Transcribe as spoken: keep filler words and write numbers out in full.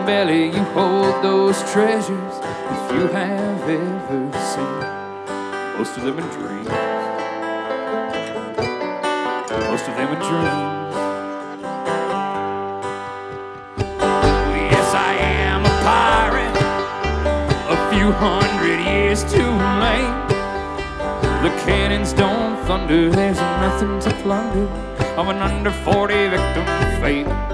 belly you hold those treasures, if you have ever seen. Most of them in dreams, most of them in dreams. Well, yes, I am a pirate, a few hundred years too late. The cannons don't thunder, there's nothing to plunder. I'm an under forty victim of fate.